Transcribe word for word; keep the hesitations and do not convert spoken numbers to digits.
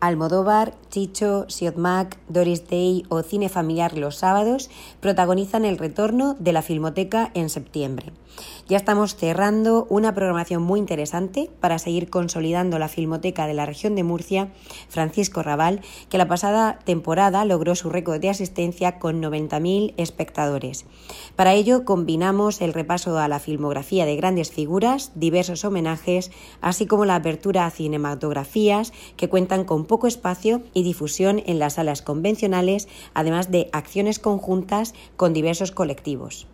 Almodóvar, Chicho, Siodmak, Doris Day o Cine Familiar los sábados protagonizan el retorno de la Filmoteca en septiembre. Ya estamos cerrando una programación muy interesante para seguir consolidando la Filmoteca de la región de Murcia, Francisco Rabal, que la pasada temporada logró su récord de asistencia con noventa mil espectadores. Para ello combinamos el repaso a la filmografía de grandes figuras, diversos homenajes, así como la apertura a cinematografías que cuentan con poco espacio y difusión en las salas convencionales, además de acciones conjuntas con diversos colectivos.